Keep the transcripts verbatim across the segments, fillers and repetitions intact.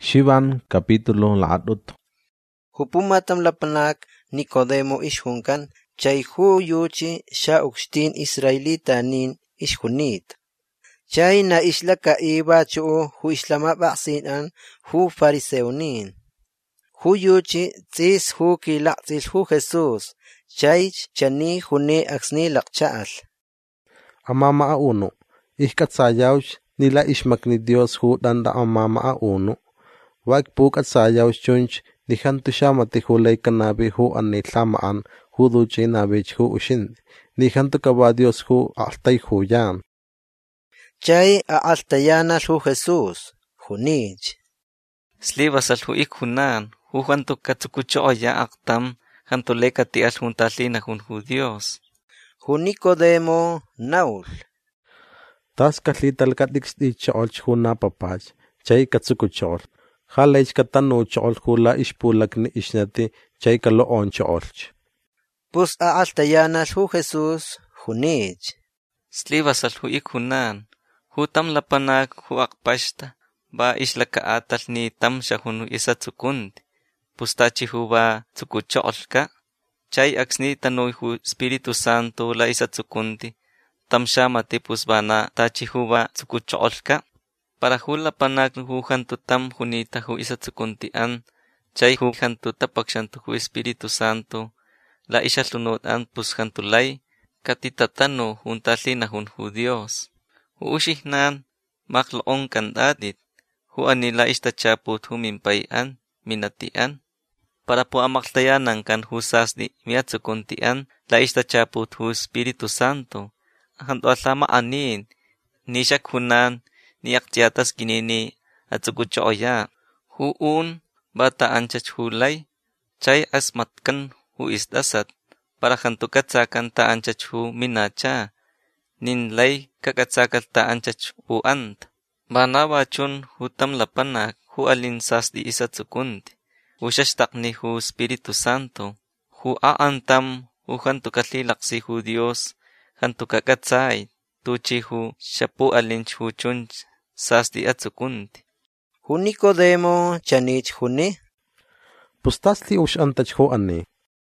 Shivan capítulo la'adut. Hupumatam lapanak Nicodemo ishjunkan, chay hu yuchi sha uxtin Israelitanin ishjunit. Chay na ishlaka iba chu'u hu islamabaqsinan hu fariseonin. Hu yuchi tzis hu kilaqtzil hu Jesús, chay chani juni aksni laqcha'al. Amama a uno, ihkatsayawch nila ishmakni Dios hu danda amama a uno. Wak puk at sayawch chunch nihantu shamati hu laykanabi hu anitlamaan hu duchi nabich hu ushin. Nihantu kaba Dios hu altay hu yan. Chay a altayana hu Jesús, junich. Slivasal hu ikhunan, hu hantu katsukuchoya aktam, hantu lekati al juntalina hun hu Dios. Hu Nicodemo naul. Tas katlital katix di cholch hu na papach, chay katsukuchol. Halech katanu chol hula ishpulakni ishnati chay kalo on cholch. Pus a altayana hu Jesús, junich. Slivasal hu ikhunan, hu tam lapanak hu akpashta, ba islaka atal ni tam shahunu isa tsukundi, pustachi hu ba tsukucholka, chay aksni tanoy hu Espiritu Santo la isa tsukundi, tam shamati pus ba na tachi hu ba tsukucholka, para hu lapanak hu hantu tam hunita hu isa tsukuntian, chay hu hantu tapakshantu hu Espiritu Santo, la isa lunotan pus hantu lay, katitatano juntalina hun hu Dios. Hu ushihnan, makloon kandadit, hu anila istachaput hu minpayan, minatian, para po amaktayanan kan hu sasdi miatsukuntian, la istachaput hu Espiritu Santo, hantu aslama anin, nisyak hunan, niyak tiyatas kinini at sukuchoya, hu un bata anchach hulay, chay asmatkan hu isdasat, para hantu katsakan ta anchach hu minacha, ninlay kakatsakat ta anchach hu ant. Banawa chun hu tam lapanak hu alinsas di isa tsukundi, hu shashtakni hu Espiritu Santo, hu aantam hu hantu katlilaksi hu Dios, hantu kakatsay, tuchi hu shapu alinch hu chunch sas di at tsukundi. Hu Nicodemo chanich huni. Pustasli ush antach hu ani.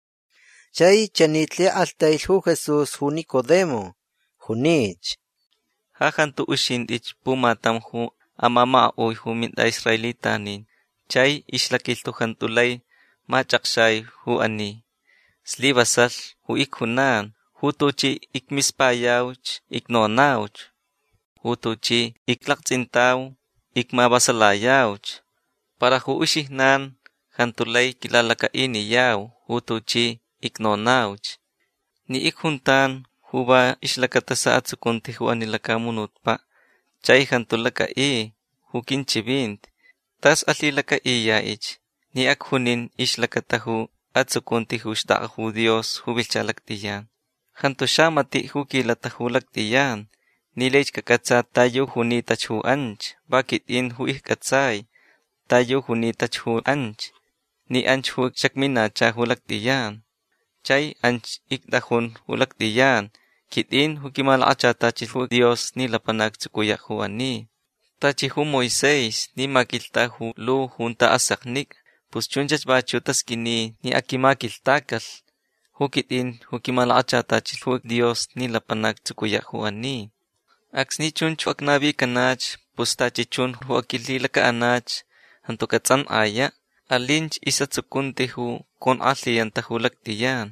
Chay chanitli altayl hu Jesús hu Nicodemo, junich. Hahantu ushindich pumatam hu amama uy hu minta Israelitanin, chay ishlakiltu hantulay machakshay hu ani. Slivasal hu ikhunan, hu tuchi ikmispayawch iknonawch, hu tuchi iklaqtsintaw ikmabasalayawch, para hu ushihnan hantulay kilalakainiyaw, hu tuchi iknonawch. Ni ikhuntan hu ba ishlakatasa at sukunti hu anilakamunutpa, chay hantulakai hu kinchibint, tas alilakaiyaich, ni akhunin ishlakatahu at sukunti hu shtaka hu Dios hu bilchalaktiyan. Hantu shamati hu kilatahu laktiyan, nilech kakatsa tayo hunitach hu anch, bakit in hu ihkatsay, tayo hunitach hu anch, ni anch hu shakminacha hu laktiyan. Chay anch ikdahun hu laktiyan, kitin hu kimalakachatachil hu Dios ni lapanak tsukuya hu ani. Tachi hu Moises ni makilta hu lu junta asaknik, pus chunchach bachutas kini ni akimakiltakal, hu kitin hu kimalakachatachil hu Dios ni lapanak tsukuya hu ani. Aksni chunch hu aknabi kanach, pus tachi chun hu akililaka anach, hantu katsan aya, alinch isa tsukunti hu kon aliyanta hu laktiyan.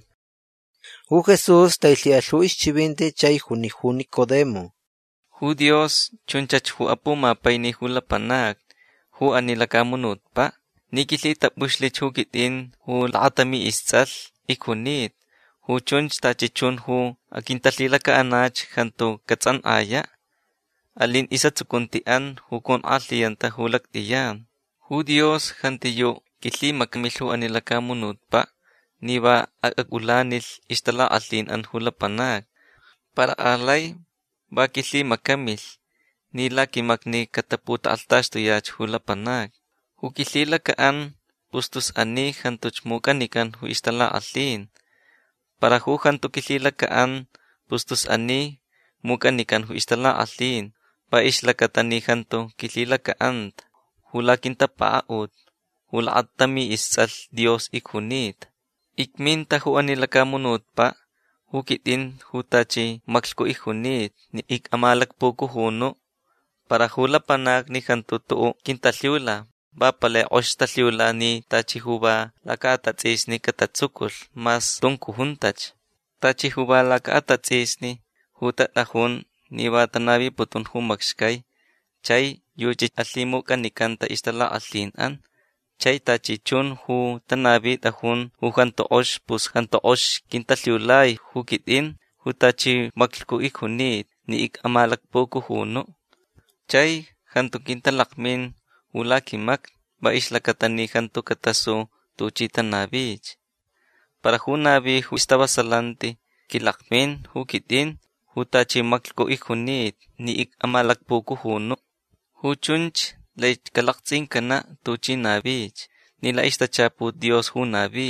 Hu Jesús taylial hu ischibinte chay huni hu Nicodemo. Hu Dios chunchach hu apumapay ni hu lapanak, hu anilakamunutpa, nikilitapushlich hu kitin hu lakatami istzal, ikunit, hu chunch tachi chun hu akintalilaka anach hantu katsan aya, alin isa tsukuntian hu kon aliyanta hu laktiyan. Hu Dios hantiyo kitlimakmil hu anilakamunutpa, niba agagulanil istala alin an hu lapanak, para alay ba kitlimakamil, nila kimakni kataputa altashtoyach hu lapanak. Hu kitlilakaan pustus ani hantuch mukanikan hu istala alin, para hu hantu kitlilakaan pustus ani mukanikan hu istala alin, pa ishlakatani hantu kitlilakaan. Hu hula kintapaut, hula atami isal Dios ikunit. Ikminta hu anilakamunut pa, hukitin hutachi maklko ikunit, ni ik amalak po kuhuno, para hula panak ni kantutu kintalyula, ba pala oshtalyula ni tachi huba lakatatis ni katatsukul, mas tungkuhuntach. Tachi huba lakatatis ni hutatahun ni batanabi putun humakskay, chay yuji atlimu kanikanta istala atlinan, chay tachi chun hu tanabi tahun hu hantoosh pus hantoosh kintalyulay hukitin hu tachi maklku ikunit ni ik amalak po kuhuno. Chay hantu kintalakmin hula kimak ba islakatani hantu kataso tuchi tanabich. Para hu nabi hu istabasalanti kilakmin hukitin hu tachi maklku ikunit ni ik amalak po kuhuno. Hu chunch lay kalaksin kana tuchi nabich nila istachaput Dios hu nabi.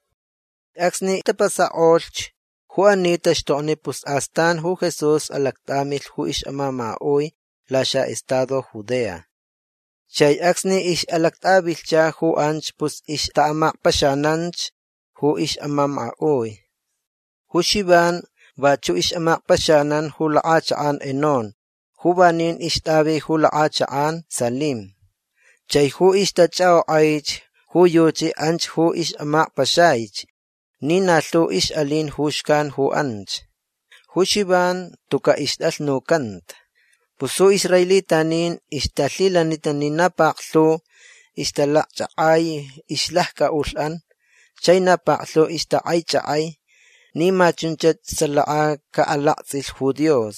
Aksni tapasa olch hu anita shtoni pus astan hu Jesus alaktamil hu ish amama oy lasha estado Judea. Chay aksni ish alaktabil cha hu anch pus ish taamak pashananch hu ish amama oy. Hu shiban bachu ish amak pashanan hu laachaan enon. Hubanin ishtabi hu laachaan Salim. Chay hu ishtachao aich hu yuchi anch hu ish amak pashaich. Ninatlu ish alin hushkan hu anch. Hu shiban tuka ishtal nukant. Pusu Israelitanin ishtallilanitanin napaqlu ishtalaqchaqay ishlahka ul'an. Chay napaqlu ishtaqay chaqay. Nima chunchat sala'a ka'alaqtzil hu Dios.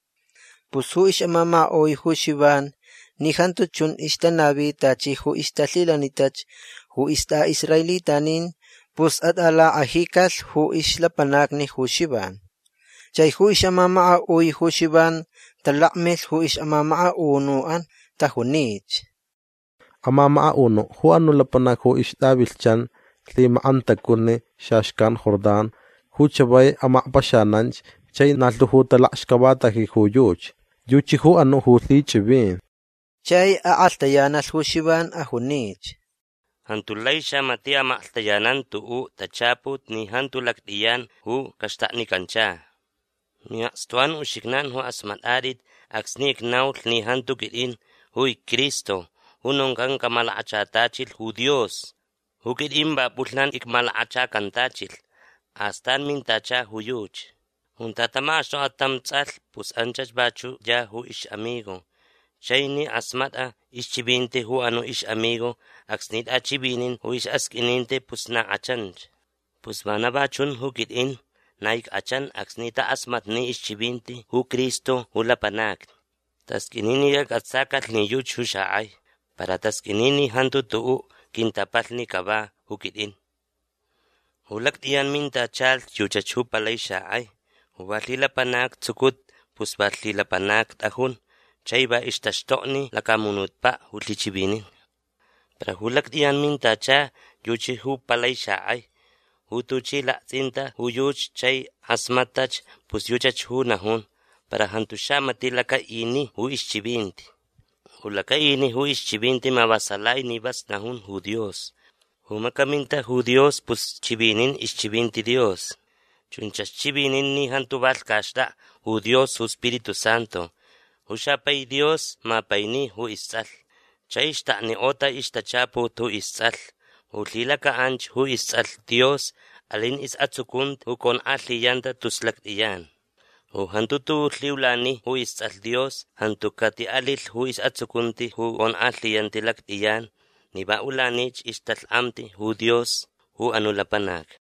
Pusu ish amama oy hu shiban ni hantu chun ishtanabi tachi hu ishtallilanitach hu ista Israelitanin pus atala ahikal hu ishlapanak ni hu shiban. Chay hu ish amama oy hu shiban talakmil hu ish amama unuan tahunich. Amama uno hu anu lapanak hu ishtabilchan lima antakuni shashkan Jordan hu chabay ama pashananch chay naltu hu talakshkabatahi hu yuch. Yuchi hu anu hu li chibin. Chay aaltayanal hu shiban ahunich. Hantulay siya mati amaaltayanan tuu tachaput ni hantulaktiyan hu kastakni kancha. Miastuan ushiknan hu asmatarit aksni iknaul ni hantukitin huy Kristo hunongkang kamalachatachil hu Dios. Hukitin bapulnan ikmalacha kantachil. Astan mintacha huyuch. Huntatamaso atamtsal pus anchach bachu ya hu ish amigo. Chayni asmata ish chibinte hu anu ish amigo. Aksnit achibinin hu ish askininte pus na achanch. Pus banabachun hukitin naik achan aksnita asmat ni ish chibinte hu Kristo hu lapanak. Taskinini yakatsakat ni yuch hu shaay. Para taskinini hantu tuu kintapal ni kaba hukitin. Hulak tiyan minta chal yuchachu palay shaay. Hubalila panak tsukut pusbalila panak tahun. Chayba ishtashto'ni lakamunut pa hutlichibinin. Para hulak tiyan minta cha yuchi hu palay shaay. Hutuchi lakzinta huyuch chay asmatach pus yuchach hu nahun. Para hantusha matilaka ini hu ischibinti. Hulaka ini hu ischibinti mabasalay nibas nahun hu Dios. Humakaminta hu Dios pus chibinin ischibinti Dios. Chunchas chibinin ni hantubal kashda hu Dios hu Espíritu Santo. Hushapay Dios mapayni hu isal. Chay ishta'ni ota ishtachaput hu isal. Hulila ka anch hu isal Dios alin is atsukunt hu kon atliyanta tuslaktiyan. Hu hantutu liwlani hu isal Dios hantukati alil hu is atsukunti hu kon atliyanti laktiyan. Niba ulanich istal amti hu Dios hu anulapanak.